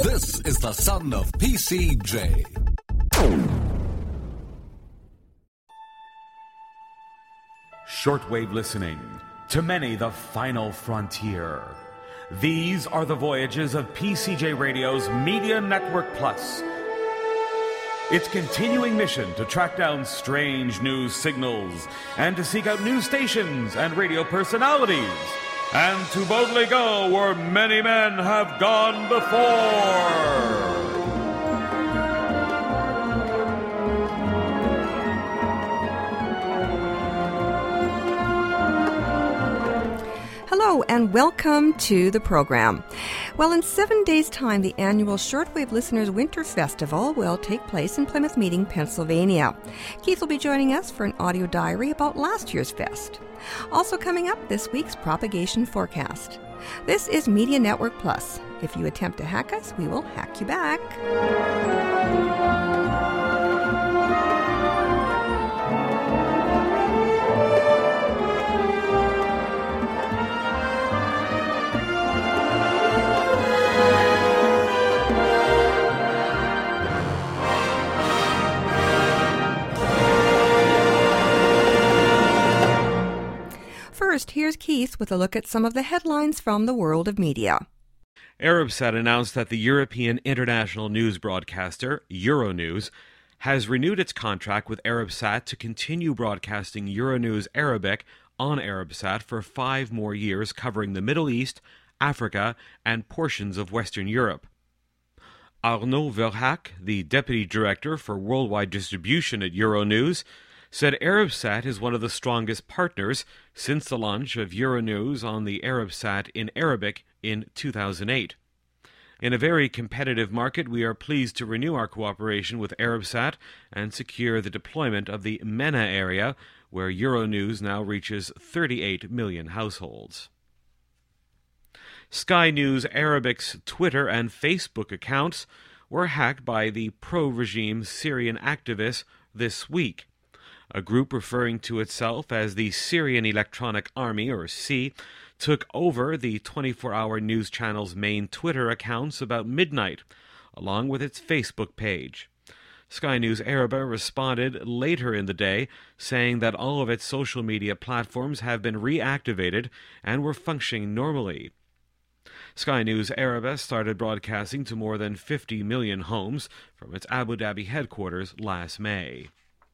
This is the son of PCJ. Shortwave listening, to many the final frontier. These are the voyages of PCJ Radio's Media Network Plus. Its continuing mission to track down strange news signals and to seek out news stations and radio personalities and to boldly go where many men have gone before. Hello and welcome to the program. Well, in 7 days' time, the annual Shortwave Listeners Winter Festival will take place in Plymouth Meeting, Pennsylvania. Keith will be joining us for an audio diary about last year's fest. Also coming up, this week's propagation forecast. This is Media Network Plus. If you attempt to hack us, we will hack you back. First, here's Keith with a look at some of the headlines from the world of media. Arabsat announced that the European international news broadcaster, Euronews, has renewed its contract with Arabsat to continue broadcasting Euronews Arabic on Arabsat for 5 more years, covering the Middle East, Africa, and portions of Western Europe. Arnaud Verhac, the deputy director for worldwide distribution at Euronews, said Arabsat is one of the strongest partners since the launch of Euronews on the Arabsat in Arabic in 2008. In a very competitive market, we are pleased to renew our cooperation with Arabsat and secure the deployment of the MENA area, where Euronews now reaches 38 million households. Sky News Arabic's Twitter and Facebook accounts were hacked by the pro-regime Syrian activists this week. A group referring to itself as the Syrian Electronic Army, or SE, took over the 24-hour news channel's main Twitter accounts about midnight, along with its Facebook page. Sky News Arabic responded later in the day, saying that all of its social media platforms have been reactivated and were functioning normally. Sky News Arabic started broadcasting to more than 50 million homes from its Abu Dhabi headquarters last May.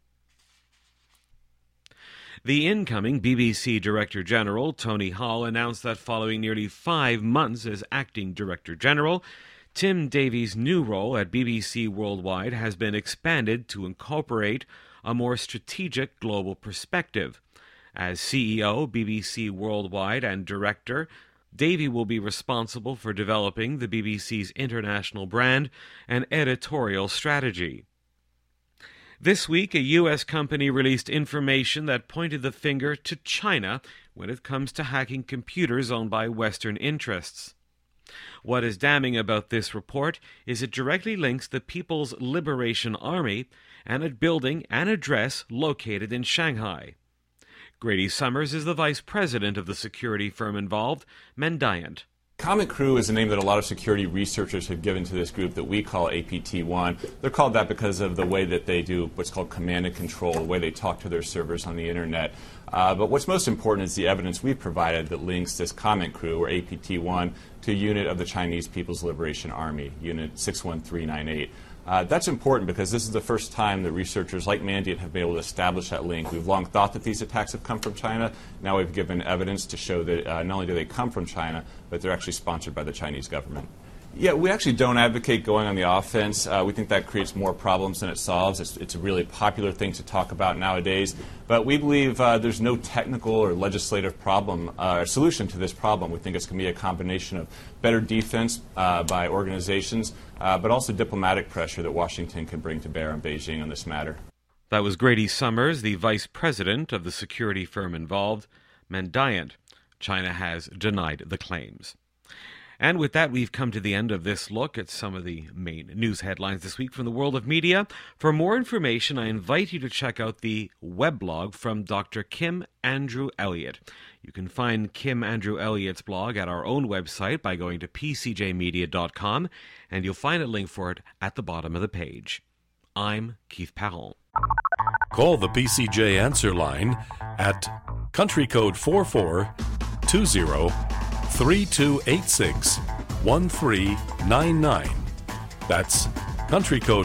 The incoming BBC Director General, Tony Hall, announced that following nearly 5 months as Acting Director General, Tim Davies' new role at BBC Worldwide has been expanded to incorporate a more strategic global perspective. As CEO, BBC Worldwide, and Director, Davie will be responsible for developing the BBC's international brand and editorial strategy. This week, a U.S. company released information that pointed the finger to China when it comes to hacking computers owned by Western interests. What is damning about this report is it directly links the People's Liberation Army and a building and address located in Shanghai. Grady Summers is the vice president of the security firm involved, Mandiant. Common Crew is a name that a lot of security researchers have given to this group that we call APT1. They're called that because of the way that they do what's called command and control, the way they talk to their servers on the internet. But what's most important is the evidence we've provided that links this Common Crew, or APT1, to a unit of the Chinese People's Liberation Army, Unit 61398. That's important because this is the first time that researchers like Mandiant have been able to establish that link. We've long thought that these attacks have come from China. Now we've given evidence to show that not only do they come from China, but they're actually sponsored by the Chinese government. Yeah, we actually don't advocate going on the offense. We think that creates more problems than it solves. It's a really popular thing to talk about nowadays. But we believe there's no technical or legislative problem or solution to this problem. We think it's going to be a combination of better defense by organizations, but also diplomatic pressure that Washington can bring to bear on Beijing on this matter. That was Grady Summers, the vice president of the security firm involved, Mandiant. China has denied the claims. And with that, we've come to the end of this look at some of the main news headlines this week from the world of media. For more information, I invite you to check out the weblog from Dr. Kim Andrew Elliott. You can find Kim Andrew Elliott's blog at our own website by going to pcjmedia.com, and you'll find a link for it at the bottom of the page. I'm Keith Parent. Call the PCJ answer line at country code 4420-3286-1399. That's country code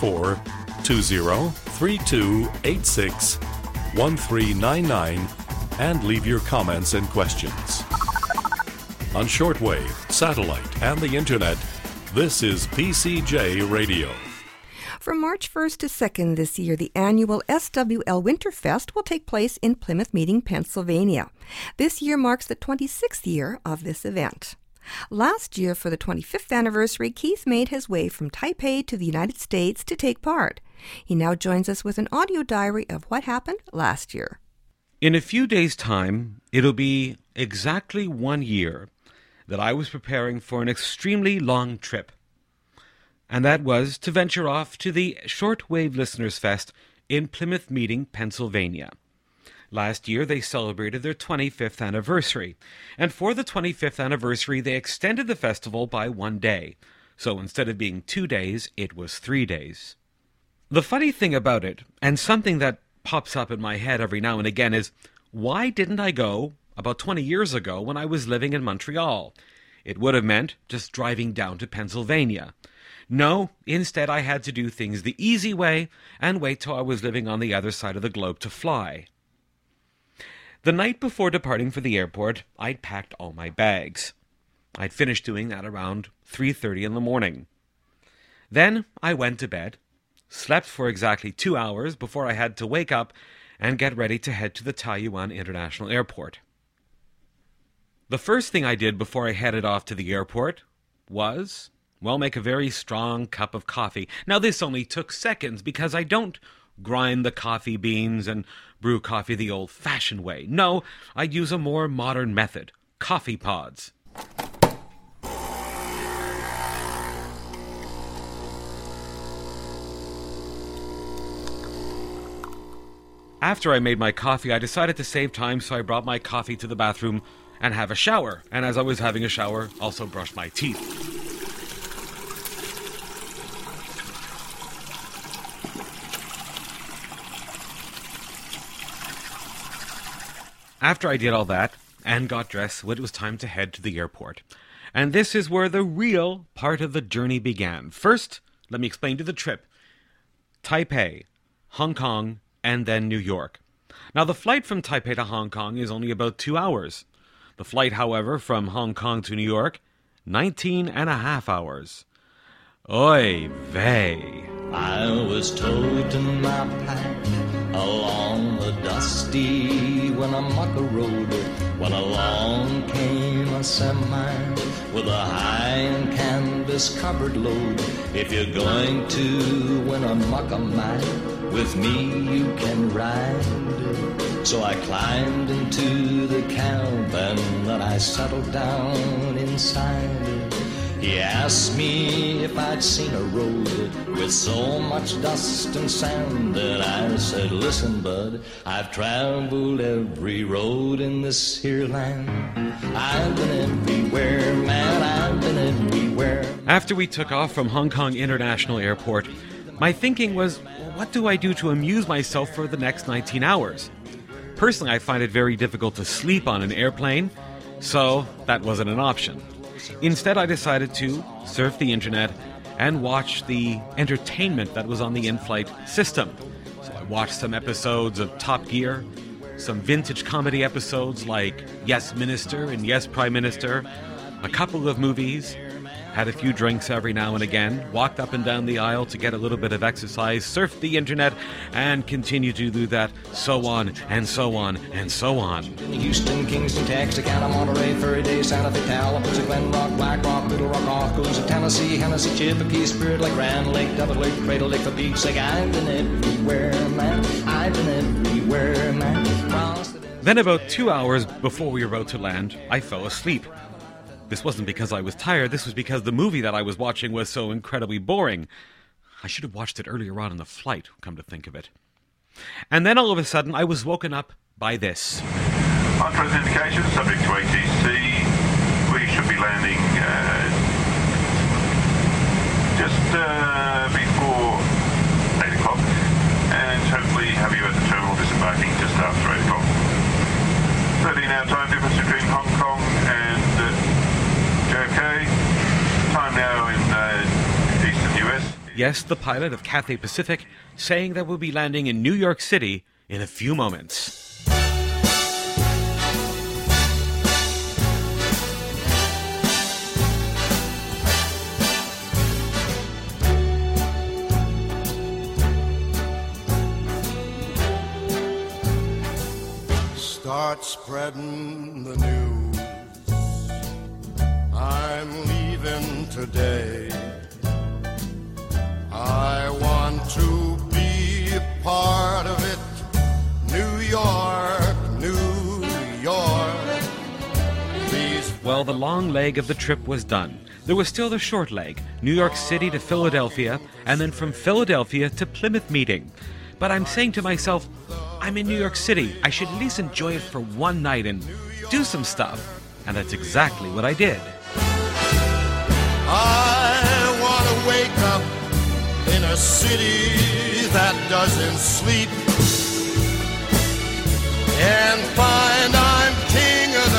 4420-3286-1399, and leave your comments and questions. On shortwave, satellite, and the internet, this is PCJ Radio. From March 1st to 2nd this year, the annual SWL Winterfest will take place in Plymouth Meeting, Pennsylvania. This year marks the 26th year of this event. Last year, for the 25th anniversary, Keith made his way from Taipei to the United States to take part. He now joins us with an audio diary of what happened last year. In a few days' time, it'll be exactly 1 year that I was preparing for an extremely long trip. And that was to venture off to the Shortwave Listeners Fest in Plymouth Meeting, Pennsylvania. Last year, they celebrated their 25th anniversary, and for the 25th anniversary, they extended the festival by 1 day. So instead of being 2 days, it was 3 days. The funny thing about it, and something that pops up in my head every now and again, is why didn't I go about 20 years ago when I was living in Montreal? It would have meant just driving down to Pennsylvania. No, instead I had to do things the easy way and wait till I was living on the other side of the globe to fly. The night before departing for the airport, I'd packed all my bags. I'd finished doing that around 3:30 in the morning. Then I went to bed, slept for exactly 2 hours before I had to wake up and get ready to head to the Taoyuan International Airport. The first thing I did before I headed off to the airport was, make a very strong cup of coffee. Now, this only took seconds because I don't grind the coffee beans and brew coffee the old-fashioned way. No, I'd use a more modern method, coffee pods. After I made my coffee, I decided to save time, so I brought my coffee to the bathroom and have a shower. And as I was having a shower, also brushed my teeth. After I did all that and got dressed, it was time to head to the airport. And this is where the real part of the journey began. First, let me explain to the trip. Taipei, Hong Kong, and then New York. Now, the flight from Taipei to Hong Kong is only about 2 hours. The flight, however, from Hong Kong to New York, 19 and a half hours. Oy vey. I was toting my pack along the dusty Winnemucca Road when along came a semi with a high and canvas-covered load. If you're going to Winnemucca mine, with me you can ride. So I climbed into the cab and then I settled down inside. He asked me if I'd seen a road with so much dust and sand, and I said, listen, bud, I've traveled every road in this here land. I've been everywhere, man, I've been everywhere. After we took off from Hong Kong International Airport, my thinking was, what do I do to amuse myself for the next 19 hours? Personally, I find it very difficult to sleep on an airplane, so that wasn't an option. Instead, I decided to surf the internet and watch the entertainment that was on the in-flight system. So I watched some episodes of Top Gear, some vintage comedy episodes like Yes Minister and Yes Prime Minister, a couple of movies, had a few drinks every now and again, walked up and down the aisle to get a little bit of exercise, surfed the internet, and continued to do that, so on, and so on, and so on. Houston, Kingston, Texarkana, Monterey, Faraday, Santa Fe, Tallahassee, Glen Rock, Black Rock, Little Rock, Oskaloosa, Tennessee, Hennessy, Chippewa, Spirit Lake, Grand Lake, Devil Lake, Cradle Lake, the Beach Lake. I've been everywhere, man. I've been everywhere, man. Then about 2 hours before we were about to land, I fell asleep. This wasn't because I was tired, this was because the movie that I was watching was so incredibly boring. I should have watched it earlier on in the flight, come to think of it. And then all of a sudden, I was woken up by this. On present indication, subject to ATC, we should be landing just before 8 o'clock, and hopefully have you at the terminal disembarking just after 8 o'clock. 13-hour time difference between Hong Kong and JFK. Time now in eastern US. Yes, the pilot of Cathay Pacific saying that we'll be landing in New York City in a few moments. Start spreading the news. I'm leaving today. I want to be a part of it. New York, New York. Please. Well, the long leg of the trip was done. There was still the short leg, New York City to Philadelphia, and then from Philadelphia to Plymouth meeting. But I'm saying to myself, I'm in New York City. I should at least enjoy it for one night and do some stuff. And that's exactly what I did. I want to wake up in a city that doesn't sleep and find I'm king of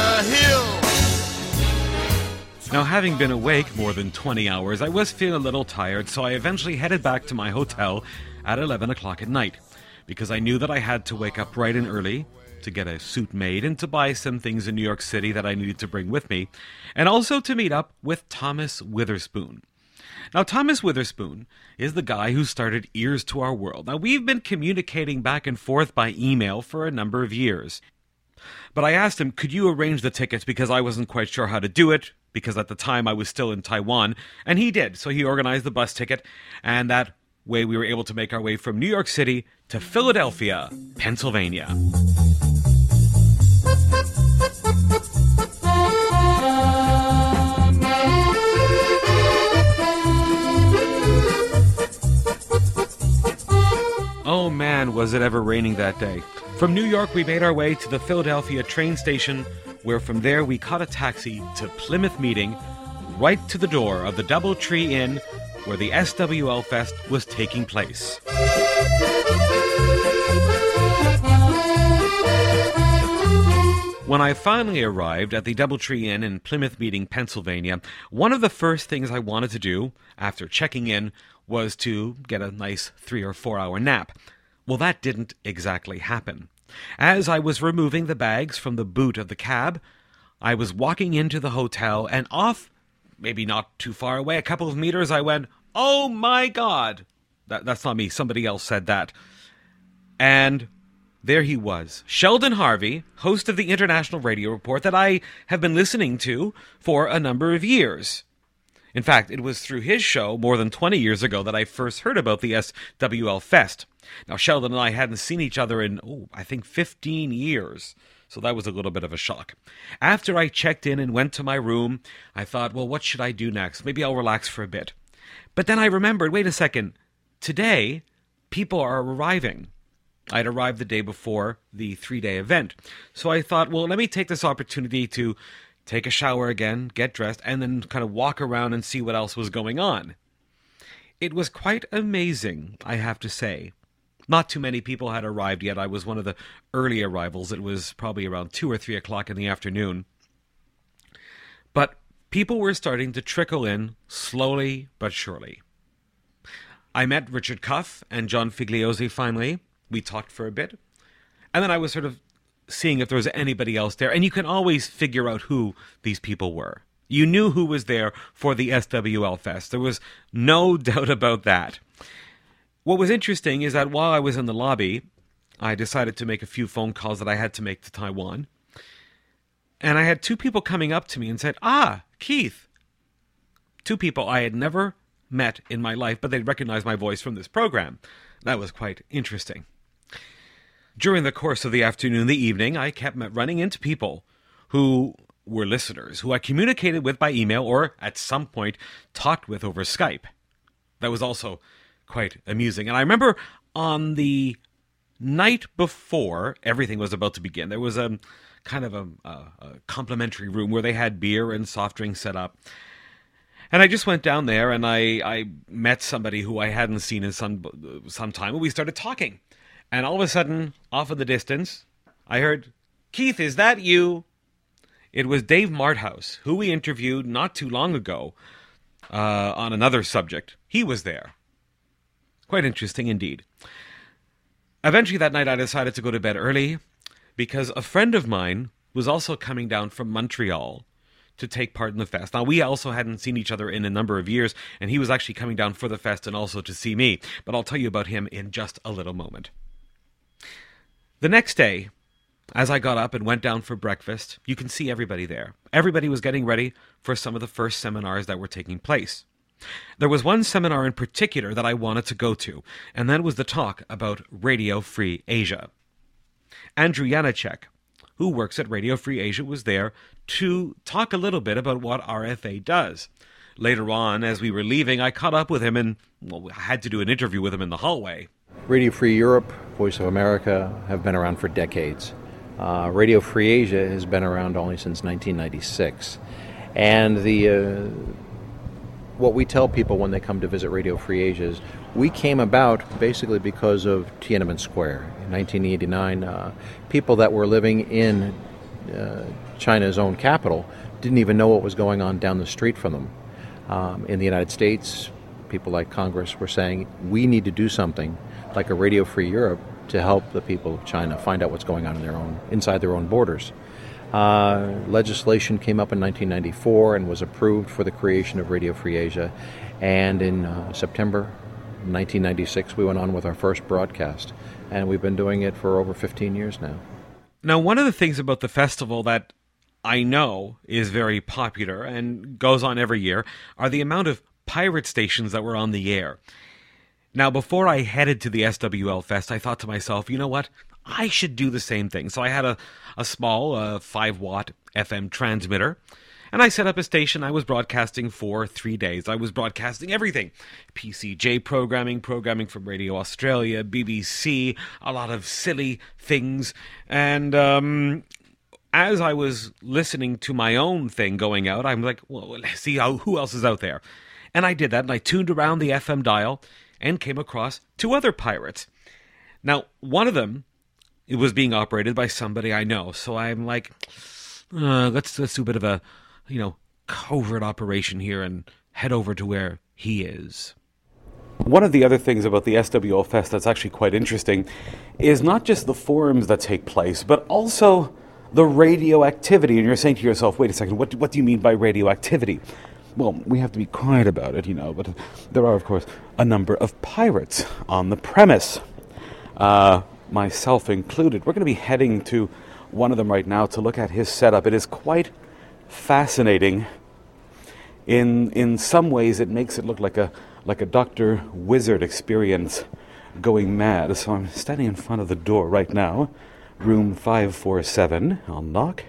the hill. Now, having been awake more than 20 hours, I was feeling a little tired, so I eventually headed back to my hotel at 11 o'clock at night, because I knew that I had to wake up bright and early to get a suit made and to buy some things in New York City that I needed to bring with me, and also to meet up with Thomas Witherspoon. Now, Thomas Witherspoon is the guy who started Ears to Our World. Now, we've been communicating back and forth by email for a number of years. But I asked him, could you arrange the tickets, because I wasn't quite sure how to do it, because at the time I was still in Taiwan, and he did. So he organized the bus ticket, and that way we were able to make our way from New York City to Philadelphia, Pennsylvania. Oh man, was it ever raining that day. From New York, we made our way to the Philadelphia train station, where from there we caught a taxi to Plymouth meeting, right to the door of the DoubleTree Inn, where the SWL Fest was taking place. When I finally arrived at the DoubleTree Inn in Plymouth Meeting, Pennsylvania, one of the first things I wanted to do after checking in was to get a nice 3 or 4 hour nap. Well, that didn't exactly happen. As I was removing the bags from the boot of the cab, I was walking into the hotel, and off, maybe not too far away, a couple of meters, I went, "Oh my God!" That's not me, somebody else said that. And there he was, Sheldon Harvey, host of the International Radio Report that I have been listening to for a number of years. In fact, it was through his show more than 20 years ago that I first heard about the SWL Fest. Now, Sheldon and I hadn't seen each other in, I think 15 years. So that was a little bit of a shock. After I checked in and went to my room, I thought, well, what should I do next? Maybe I'll relax for a bit. But then I remembered, wait a second, today, people are arriving. I'd arrived the day before the 3-day event. So I thought, well, let me take this opportunity to take a shower again, get dressed, and then kind of walk around and see what else was going on. It was quite amazing, I have to say. Not too many people had arrived yet. I was one of the early arrivals. It was probably around 2 or 3 o'clock in the afternoon. But people were starting to trickle in slowly but surely. I met Richard Cuff and John Figliozzi finally. We talked for a bit. And then I was sort of seeing if there was anybody else there. And you can always figure out who these people were. You knew who was there for the SWL Fest. There was no doubt about that. What was interesting is that while I was in the lobby, I decided to make a few phone calls that I had to make to Taiwan. And I had 2 people coming up to me and said, Keith. 2 people I had never met in my life, but they'd recognized my voice from this program. That was quite interesting. During the course of the afternoon and the evening, I kept running into people who were listeners who I communicated with by email or at some point talked with over Skype. That was also quite amusing. And I remember on the night before everything was about to begin, there was a kind of a complimentary room where they had beer and soft drinks set up. And I just went down there and I met somebody who I hadn't seen in some time, and we started talking. And all of a sudden, off in the distance, I heard, "Keith, is that you?" It was Dave Marthouse, who we interviewed not too long ago on another subject. He was there. Quite interesting indeed. Eventually that night I decided to go to bed early because a friend of mine was also coming down from Montreal to take part in the fest. Now, we also hadn't seen each other in a number of years, and he was actually coming down for the fest and also to see me. But I'll tell you about him in just a little moment. The next day, as I got up and went down for breakfast, you can see everybody there. Everybody was getting ready for some of the first seminars that were taking place. There was one seminar in particular that I wanted to go to, and that was the talk about Radio Free Asia. Andrew Janacek, who works at Radio Free Asia, was there to talk a little bit about what RFA does. Later on, as we were leaving, I caught up with him and I had to do an interview with him in the hallway. Radio Free Europe, Voice of America have been around for decades. Radio Free Asia has been around only since 1996. And what we tell people when they come to visit Radio Free Asia is we came about basically because of Tiananmen Square. In 1989, people that were living in China's own capital didn't even know what was going on down the street from them. In the United States, people like Congress were saying, we need to do something like a Radio Free Europe to help the people of China find out what's going on inside their own borders. Legislation came up in 1994 and was approved for the creation of Radio Free Asia. And in September 1996, we went on with our first broadcast. And we've been doing it for over 15 years now. Now, one of the things about the festival that I know is very popular and goes on every year are the amount of pirate stations that were on the air. Now, before I headed to the SWL Fest, I thought to myself, you know what? I should do the same thing. So I had a small 5-watt FM transmitter, and I set up a station. I was broadcasting for 3 days. I was broadcasting everything. PCJ programming from Radio Australia, BBC, a lot of silly things. And as I was listening to my own thing going out, I'm like, well, let's see who else is out there. And I did that, and I tuned around the FM dial and came across 2 other pirates. Now, one of them, it was being operated by somebody I know. So I'm like, let's do a bit of a, covert operation here and head over to where he is. One of the other things about the SWL Fest that's actually quite interesting is not just the forums that take place, but also the radioactivity. And you're saying to yourself, wait a second, what do you mean by radioactivity? Well, we have to be quiet about it, but there are, of course, a number of pirates on the premise, myself included. We're going to be heading to one of them right now to look at his setup. It is quite fascinating. In some ways, it makes it look like a Dr. Wizard experience going mad. So I'm standing in front of the door right now, room 547. I'll knock.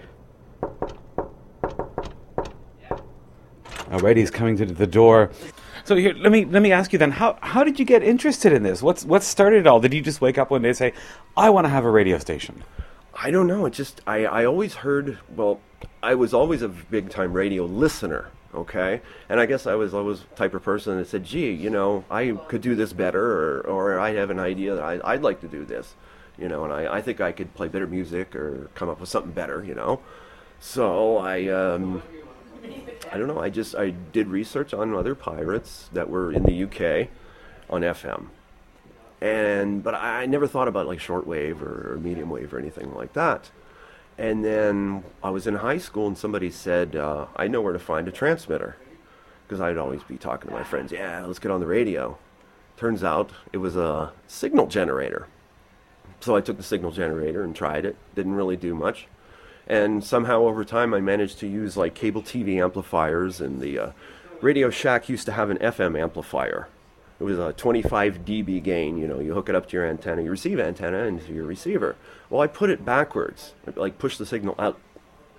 Alright, he's coming to the door. So here, let me ask you then, how did you get interested in this? What started it all? Did you just wake up one day and say, I want to have a radio station? I don't know. It just, I always heard, I was always a big-time radio listener, okay? And I guess I was always the type of person that said, gee, I could do this better, or I have an idea that I'd like to do this, and I think I could play better music or come up with something better, So I don't know, I did research on other pirates that were in the UK on FM. But I never thought about like shortwave or medium wave or anything like that. And then I was in high school and somebody said, I know where to find a transmitter. Because I'd always be talking to my friends, yeah, let's get on the radio. Turns out it was a signal generator. So I took the signal generator and tried it. Didn't really do much. And somehow over time I managed to use like cable TV amplifiers, and the Radio Shack used to have an FM amplifier. It was a 25 dB gain, you hook it up to your antenna, your receive antenna into your receiver. Well, I put it backwards. I like push the signal out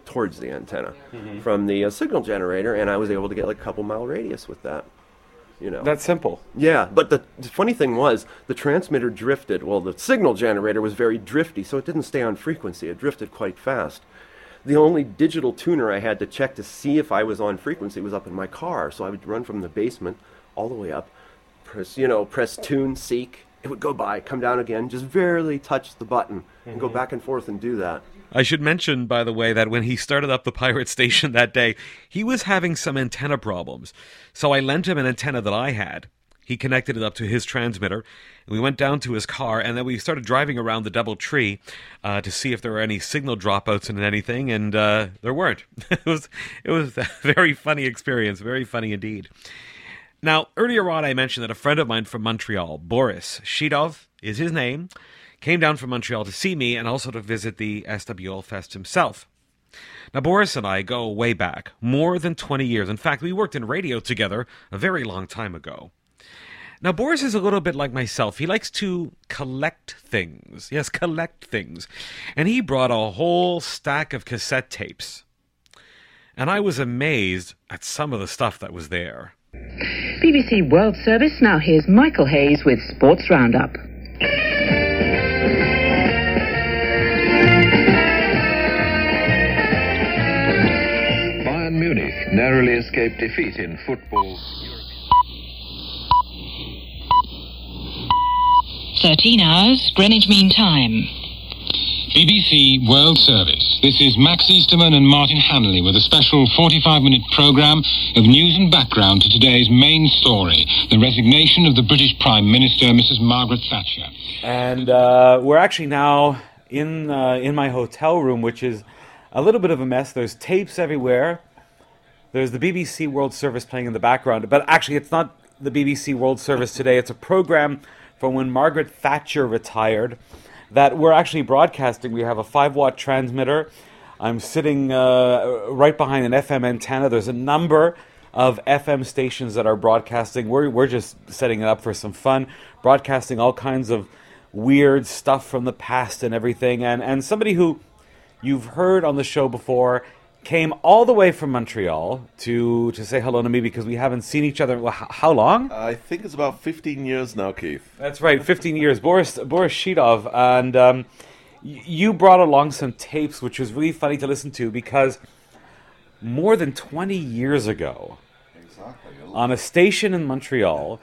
towards the antenna from the signal generator, and I was able to get like a couple mile radius with that. You know. That's simple. Yeah, but the funny thing was the transmitter drifted. Well, the signal generator was very drifty, so it didn't stay on frequency. It drifted quite fast. The only digital tuner I had to check to see if I was on frequency was up in my car. So I would run from the basement all the way up, press tune, seek. It would go by, come down again, just barely touch the button and go back and forth and do that. I should mention, by the way, that when he started up the pirate station that day, he was having some antenna problems. So I lent him an antenna that I had. He connected it up to his transmitter, and we went down to his car, and then we started driving around the double tree to see if there were any signal dropouts and anything, and there weren't. It was a very funny experience, very funny indeed. Now, earlier on I mentioned that a friend of mine from Montreal, Boris Shidov is his name, came down from Montreal to see me and also to visit the SWL Fest himself. Now, Boris and I go way back, more than 20 years. In fact, we worked in radio together a very long time ago. Now, Boris is a little bit like myself. He likes to collect things. Yes, collect things. And he brought a whole stack of cassette tapes. And I was amazed at some of the stuff that was there. BBC World Service, now here's Michael Hayes with Sports Roundup. Bayern Munich narrowly escaped defeat in football. 13 hours, Greenwich Mean Time. BBC World Service. This is Max Easterman and Martin Hanley with a special 45-minute programme of news and background to today's main story, the resignation of the British Prime Minister, Mrs. Margaret Thatcher. And we're actually now in my hotel room, which is a little bit of a mess. There's tapes everywhere. There's the BBC World Service playing in the background. But actually, it's not the BBC World Service today. It's a program from when Margaret Thatcher retired that we're actually broadcasting. We have a 5-watt transmitter. I'm sitting right behind an FM antenna. There's a number of FM stations that are broadcasting. We're just setting it up for some fun, broadcasting all kinds of weird stuff from the past and everything. And somebody who you've heard on the show before came all the way from Montreal to say hello to me because we haven't seen each other. Well, how long? I think it's about 15 years now, Keith. That's right, 15 years. Boris Shidov. And you brought along some tapes, which was really funny to listen to because more than 20 years ago, on a station in Montreal,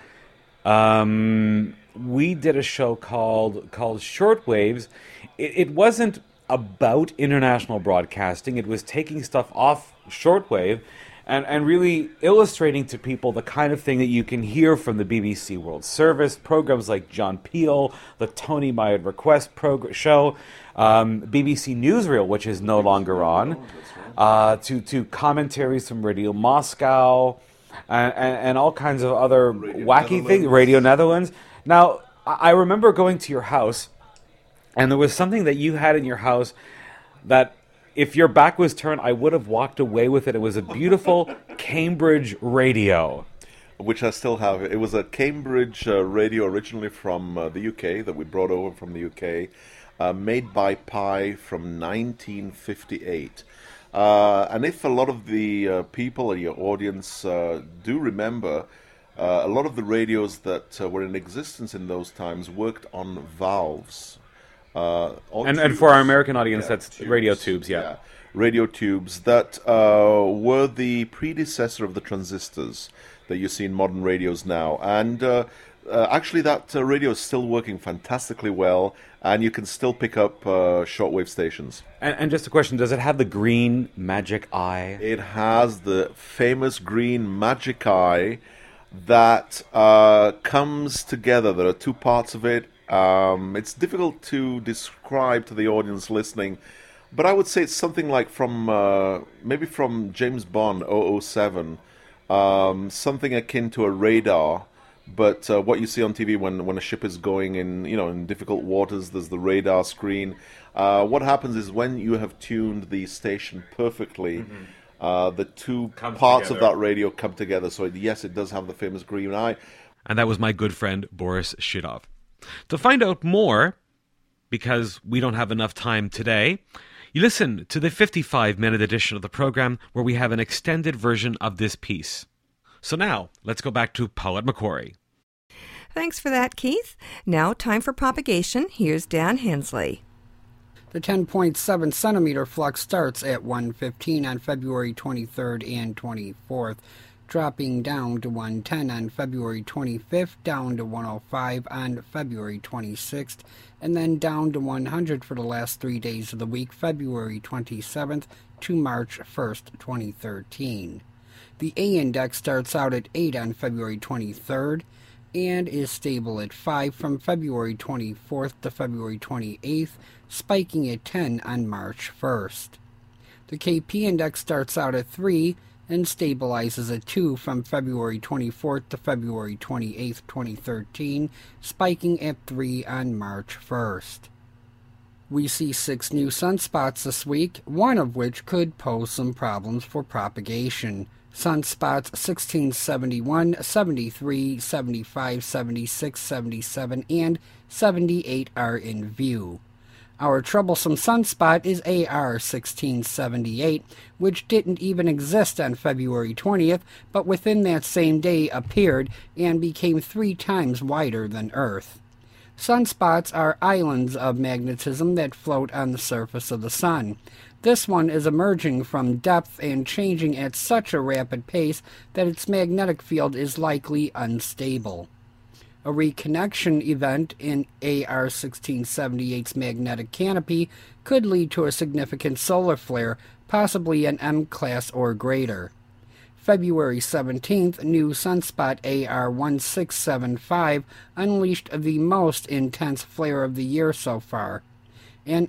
we did a show called Shortwaves. It wasn't about international broadcasting. It was taking stuff off shortwave and really illustrating to people the kind of thing that you can hear from the BBC World Service, programs like John Peel, the Tony Might Request show, BBC Newsreel, which is no longer on, to commentaries from Radio Moscow, and all kinds of other wacky things, Radio Netherlands. Now, I remember going to your house, and there was something that you had in your house that if your back was turned, I would have walked away with it. It was a beautiful Cambridge radio. Which I still have. It was a Cambridge radio originally from the UK that we brought over from the UK, made by Pi from 1958. And if a lot of the people in your audience do remember, a lot of the radios that were in existence in those times worked on valves. And for our American audience, that's radio tubes, yeah. Radio tubes that were the predecessor of the transistors that you see in modern radios now. And actually that radio is still working fantastically well, and you can still pick up shortwave stations. And just a question, does it have the green magic eye? It has the famous green magic eye that comes together. There are two parts of it. It's difficult to describe to the audience listening, but I would say it's something like maybe from James Bond 007, something akin to a radar. But what you see on TV when a ship is going in difficult waters, there's the radar screen. What happens is when you have tuned the station perfectly, the two parts of that radio come together. So yes, it does have the famous green eye. And that was my good friend Boris Shidov. To find out more, because we don't have enough time today, You listen to the 55-minute edition of the program where we have an extended version of this piece. So now, let's go back to Paulette McQuarrie. Thanks for that, Keith. Now, time for propagation. Here's Dan Hensley. The 10.7 centimeter flux starts at 1:15 on February 23rd and 24th, dropping down to 1:10 on February 25th, down to 1:05 on February 26th, and then down to 100 for the last 3 days of the week, February 27th to March 1st, 2013. The A index starts out at 8 on February 23rd and is stable at 5 from February 24th to February 28th, spiking at 10 on March 1st. The KP index starts out at 3 and stabilizes at 2 from February 24th to February 28th, 2013, spiking at 3 on March 1st. We see 6 new sunspots this week, one of which could pose some problems for propagation. Sunspots 1671, 73, 75, 76, 77, and 78 are in view. Our troublesome sunspot is AR 1678, which didn't even exist on February 20th, but within that same day appeared and became 3 times wider than Earth. Sunspots are islands of magnetism that float on the surface of the sun. This one is emerging from depth and changing at such a rapid pace that its magnetic field is likely unstable. A reconnection event in AR 1678's magnetic canopy could lead to a significant solar flare, possibly an M-class or greater. February 17th, new sunspot AR 1675 unleashed the most intense flare of the year so far, an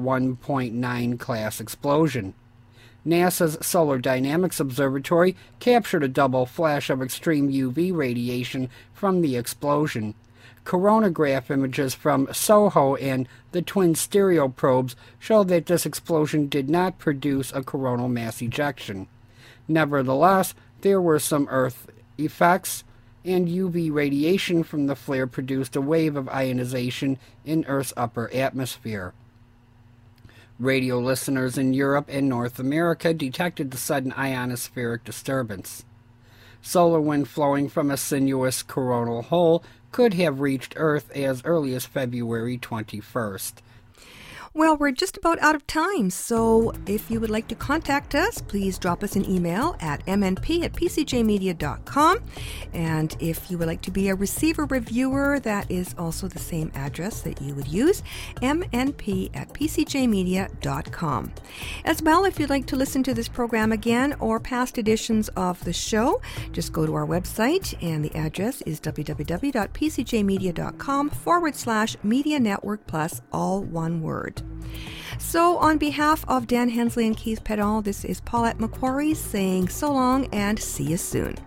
M1.9 class explosion. NASA's Solar Dynamics Observatory captured a double flash of extreme UV radiation from the explosion. Coronagraph images from SOHO and the twin stereo probes show that this explosion did not produce a coronal mass ejection. Nevertheless, there were some Earth effects, and UV radiation from the flare produced a wave of ionization in Earth's upper atmosphere. Radio listeners in Europe and North America detected the sudden ionospheric disturbance. Solar wind flowing from a sinuous coronal hole could have reached Earth as early as February 21st. Well, we're just about out of time, so if you would like to contact us, please drop us an email at mnp@pcjmedia.com. And if you would like to be a receiver reviewer, that is also the same address that you would use, mnp@pcjmedia.com. As well, if you'd like to listen to this program again or past editions of the show, just go to our website, and the address is www.pcjmedia.com/Media Network Plus, all one word. So on behalf of Dan Hensley and Keith Peddall, this is Paulette McQuarrie saying so long and see you soon.